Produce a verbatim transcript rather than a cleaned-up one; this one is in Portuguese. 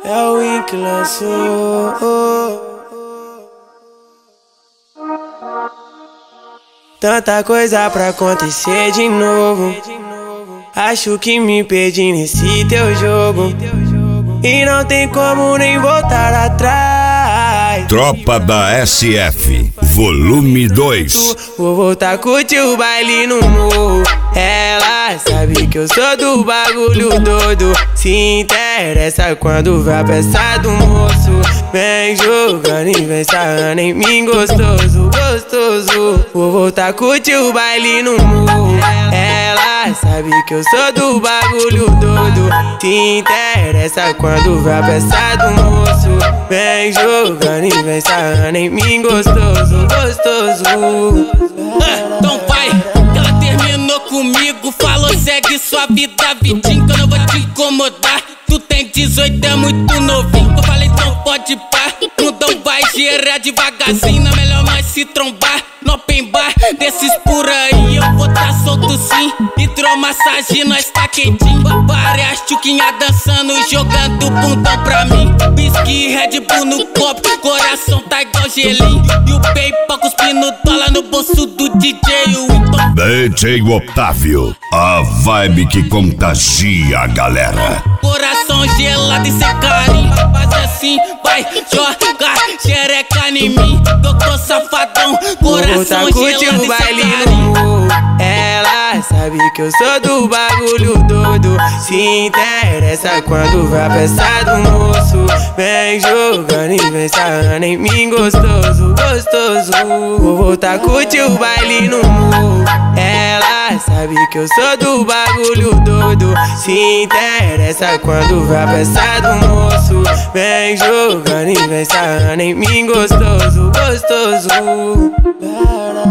É o Win que lançou. Tanta coisa pra acontecer de novo. Acho que me perdi nesse teu jogo e não tem como nem voltar atrás. Tropa da S F, volume dois. Vou voltar a curtir o baile no morro. Ela sabe que eu sou do bagulho todo. Se interessa quando vai a peça do moço. Vem jogando e vem sarrando em mim gostoso, gostoso. Vou voltar a curtir o baile no morro. Ela sabe que eu sou do bagulho todo. Se interessa quando vai a peça do moço. Vem jogando e vem sarrando em mim gostoso, gostoso. Ah, então vai, que ela terminou comigo. Falou segue sua vida, Vitinho, que eu não vou te incomodar. Tu tem dezoito, é muito novinho. Eu falei então pode pá. Mundão vai gerar devagarzinho. Não é melhor nós se trombar no open bar desses por aí. Eu vou tá solto sim. Hidromassagem, nós tá quentinho. Várias tchuquinhas dançando, jogando bundão pra mim. Whisky, Red Bull no copo, coração tá igual gelinho. E o PayPal cuspindo dólar no bolso do D J Winton. D J Otávio, a vibe que contagia a galera. Coração gelado e sem carinho. Faz assim, vai jogar xereca em mim. Eu tô safadão, coração gelado e sem carinho. Ela sabe que eu sou do bagulho todo. Se interessa quando vai a peça do moço. Vem jogando e vem sarrando em mim gostoso, gostoso. Vou voltar a curtir o baile no morro. Ela sabe que eu sou do bagulho todo. Se interessa quando vai a peça do moço. Vem jogando e vem sarrando em mim gostoso, gostoso.